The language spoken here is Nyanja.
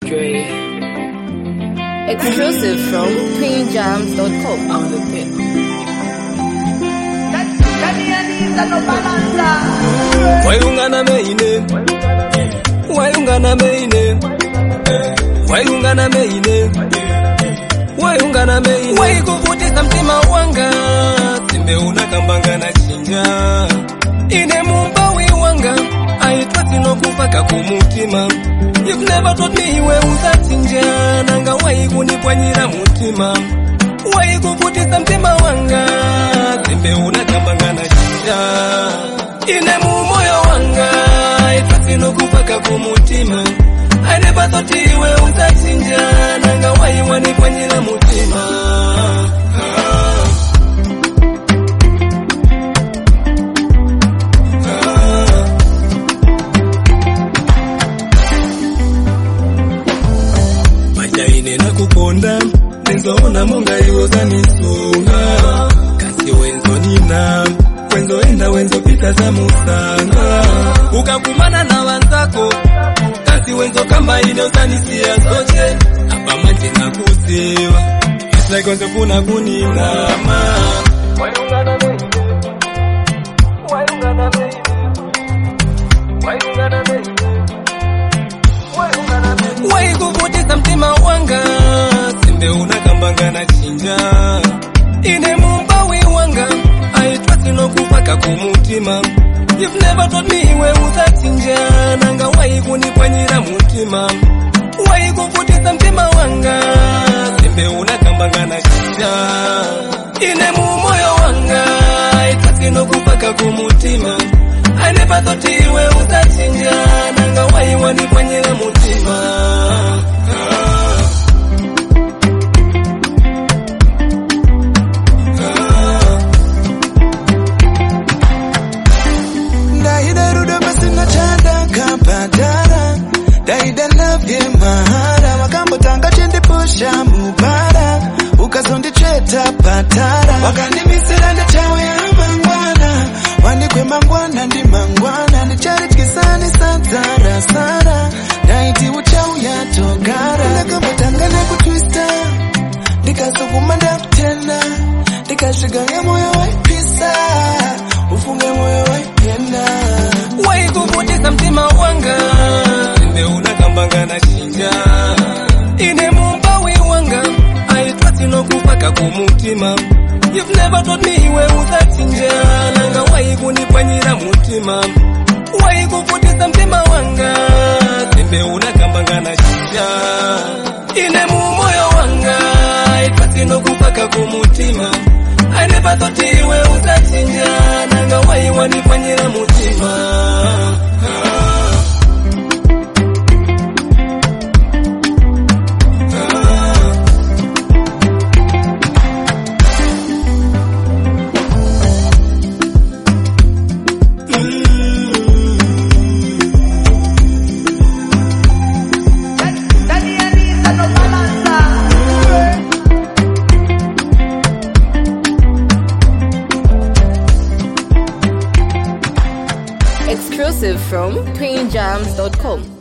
Dre. Exclusive from PayJams.com. On the pit. Wayungana meine, wayungana meine, wayungana meine, wayungana meine. Waikuvutisa mtima wanga, simbe unakambanga na chinja. Ine mumbawi wanga, aitwa sinokufaka kumutima. You've never taught me iwe uzachinja, nanga waikunipwanyira mutima. Waikuvutisa mtima wanga, simbe unakambanga na chinja. Ine mumoyo wanga, itwasino kupaka kumutima. I never thought iwe uzachinja, nanga waiwanipwanyira mutima. Majaine nakuponda, nenzoona munga iwoza nisunga. Kasi wenzo nina, wenzo enda wenzo pita za musanga. Ukakumana na wanzako, kasi wenzo kamba ine utanisia soche. Hapa manje na kusiwa, it's like wenzo kuna kuninama. Wayungana meine, wayungana meine, wayungana meine, wayungana meine. Waikuvutisa mtima wanga, simbe unakambanga na chinja. Ine mumbawi wanga, aitwa sinokufaka kumutima. You've never taught me iwe uzachinja, nanga waikunipwanyira mutima. Waikuvutisa mtima wanga, simbe unakambanga na chinja. Ine mumoyo wanga, aitwa sinokufaka kumutima. I never thought iwe uzachinja, nanga waiwanipwanyira mutima. Daida love ye mahara Wakambo tanga chendi pusha mubara Ukazondi cheta patara Wakandi misira ndi chawe ya mangwana Wandikwe mangwana ndi mangwana Ndi chari tikisani santara sara Daiti uchau ya togara Ndakambo tanga na kutwista Ndikasukuma ndakutenda Ndikashiga ya moyo waipisa Ufunge moyo waipenda Waikuvutisa mtima wanga, simbe unakambanga na chinja. Ine mumbawi wanga, aitwa sinokufaka kumutima. You've never taught me iwe uzachinja, nanga waikunipwanyira mutima. Waikuvutisa mtima wanga, simbe unakambanga na chinja. Ine mumoyo wanga, aitwa sinokufaka kumutima. I never thought iwe uzachinja, nanga waiwanipwanyira mutima. Exclusive from PayJams.com.